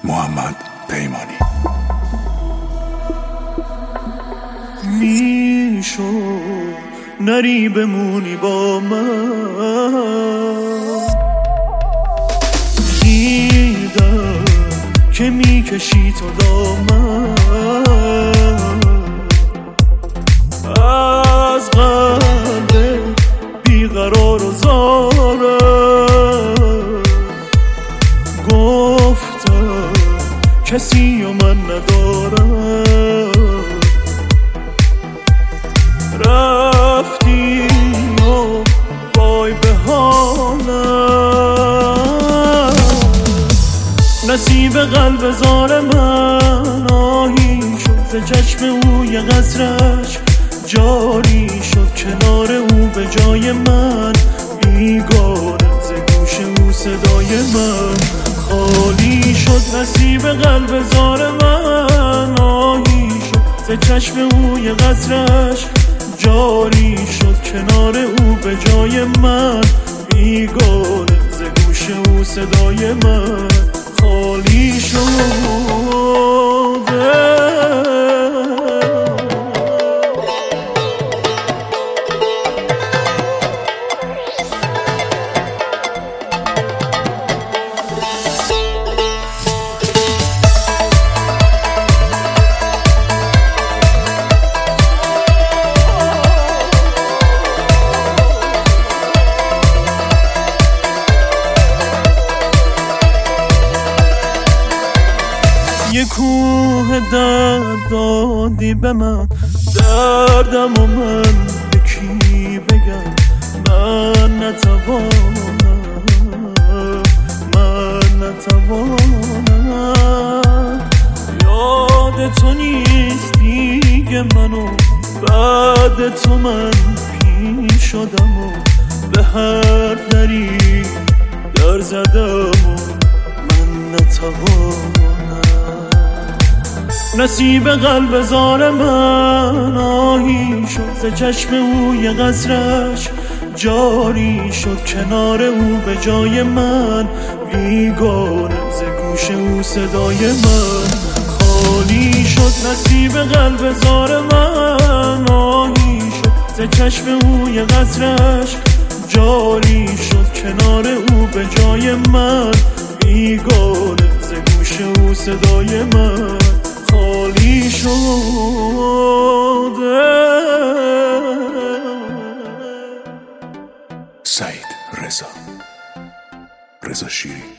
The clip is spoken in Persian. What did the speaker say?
محمد پیمانی. میشد نری بمونی با من، دیدم که میکشی تو دامن، از قلب بیقرار و زارم گفتم کسی و من ندارم، رفتی و وای به حالم، نصیب قلب زار من آهی شد، ز چشم او یه قطره‌اش جاری شد، کنار او به جای من بیگانه، ز گوش او صدای من خالی شد، نصیب قلب زار من آهی شد، ز چشم او یه قطره‌اش جاری شد، کنار او به جای من بیگانه، ز گوش او صدای من خالی شد. یه کوه درد دادی به من، دردم و من به کی بگم، من نتوانم، یاد تو نیست دیگه منو، بعد تو من پیر شدم و به هر دری در زدم و من نتوانم، نصیب قلب زار من آهی شد، ز چشم او یه قطره‌اش جاری شد، کنار او به جای من بیگانه، ز گوش او صدای من خالی شد، نصیب قلب زار من آهی شد، ز چشم او یه قطره‌اش جاری شد، کنار او به جای من بیگانه، ز گوش او صدای من خالی شده. سعید رضا شیری.